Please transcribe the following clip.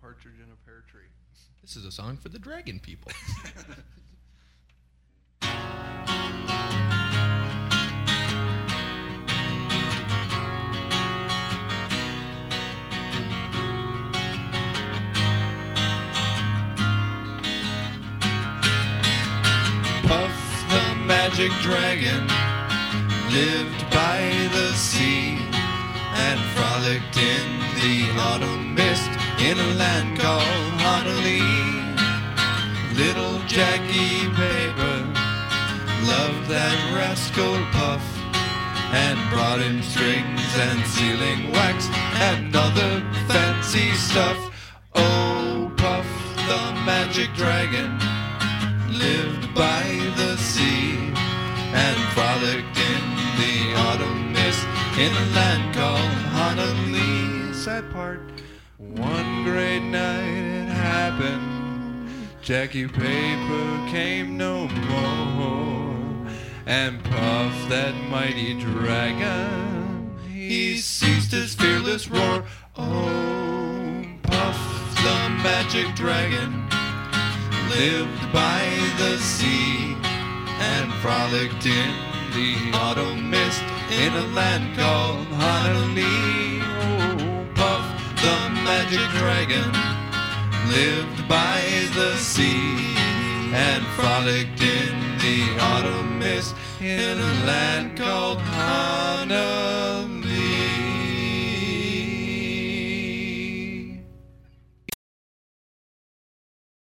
partridge in a pear tree. This is a song for the dragon people. Puff the magic dragon lived by the sea and frolicked in the autumn mist in a land called Honolulu. Little Jackie Paper loved that rascal Puff and brought him strings and sealing wax and other fancy stuff. Oh, Puff the magic dragon lived by the sea and frolicked in the autumn mist in a land called Honolulu. Sad part, one great night it happened, Jackie Paper came no more, and Puff, that mighty dragon, he ceased his fearless roar. Oh, Puff the magic dragon lived by the sea and frolicked in the autumn mist in a land called Honolulu. Oh, Puff the magic dragon lived by the sea and frolicked in the autumn mist in a land called Honolulu.